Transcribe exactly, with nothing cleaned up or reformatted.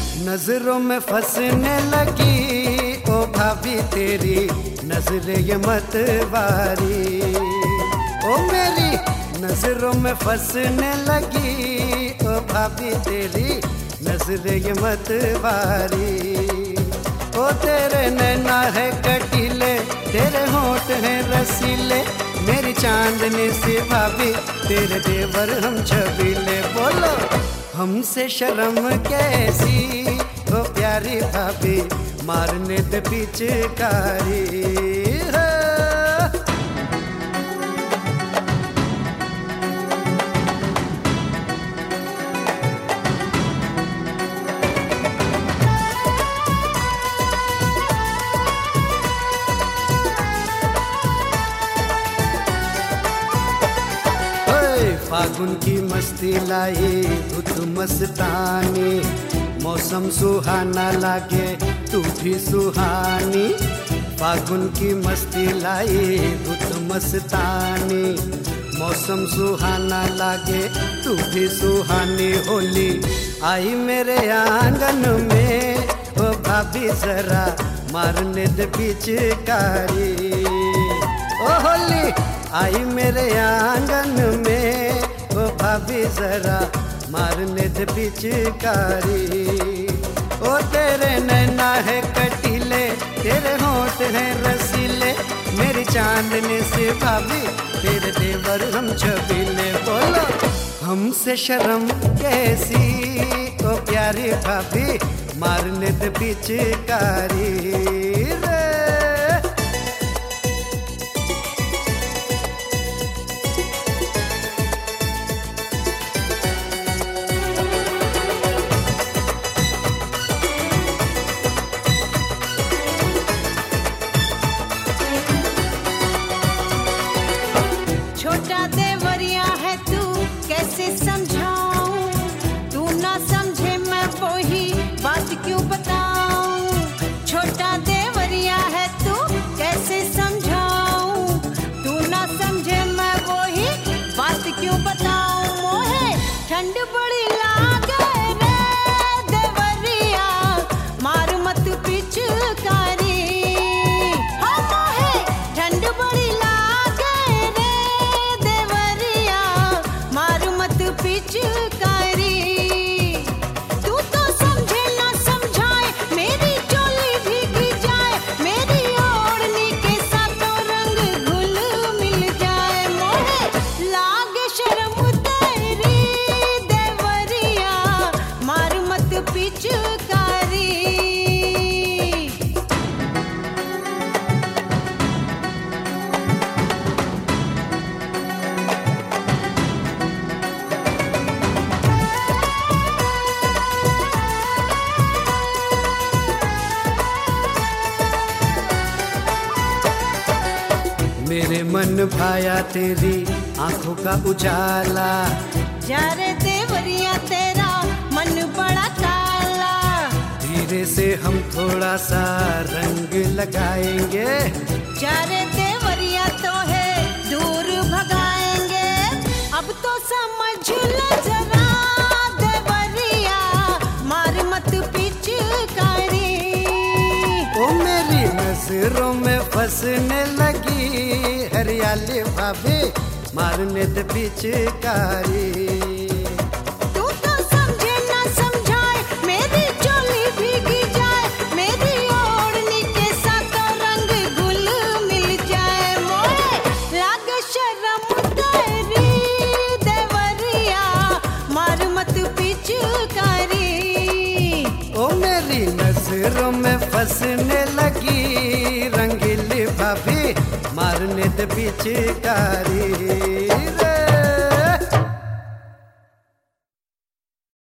नजरों में फंसने लगी ओ भाभी तेरी नजरें ये मत बारी। ओ मेरी नजरों में फंसने लगी ओ भाभी तेरी नजरें ये मत बारी। ओ तेरे नैना है कटीले तेरे होठ हैं रसीले, मेरी चांदनी सी भाभी तेरे देवर हम छबीले। बोलो हमसे शर्म कैसी ओ प्यारी भाभी मारने दे पिचकारी। फागुन की मस्ती लाई धुत मस्तानी, मौसम सुहाना लागे तू भी सुहानी। फागुन की मस्ती लाई धुत मस्तानी, मौसम सुहाना लागे तू भी सुहानी। होली आई मेरे आंगन में ओ भाभी जरा मारने दे पिचकारी। ओ होली आई मेरे आंगन में ओ भाभी जरा मारने दे पिचकारी। ओ तेरे नैना है कटीले तेरे होठ हैं रसीले, मेरी चांदनी से भाभी तेरे देवर हम छबीले। बोलो हमसे शर्म कैसी ओ प्यारी भाभी मारने दे पिचकारी रे। छोटा देवरिया है तू कैसे समझाऊं, तू ना समझे मैं वही बात क्यों बताऊं। छोटा देवरिया है तू कैसे समझाऊं, तू ना समझे मैं वही बात क्यों बताऊं। मोहे ठंड बड़ी लागे रे देवरिया मार मत पिचकारी। हाँ मोहे ठंड बड़ी पिचकारी। तू तो समझे ना समझाए मेरी चोली भीग जाए, मेरी ओढ़नी के साथों रंग घुल मिल जाए। मोहे लागे शर्म तेरी देवरिया मार मत पिचकारी। मेरे मन भाया तेरी आंखों का उजाला, जा रे देवरिया तेरा मन बड़ा काला। धीरे से हम थोड़ा सा रंग लगाएंगे, जा रे देवरिया तो है दूर भगाएंगे। अब तो समझ ले जरा देवरिया मार मत पिचकारी। ओ मेरी नजरों में फंसने लगी हरियाली भाभी मारने दे पिचकारी। तू तो समझे ना समझाए मेरी चोली भीग जाए, मेरी ओढ़नी के साथ रंग घुल मिल जाए। मोहे लागे शर्म तेरी देवरिया मार मत पिचकारी। ओ मेरी नजरों में फंसने लगी रंगीली भाभी मारने दे पिचकारी।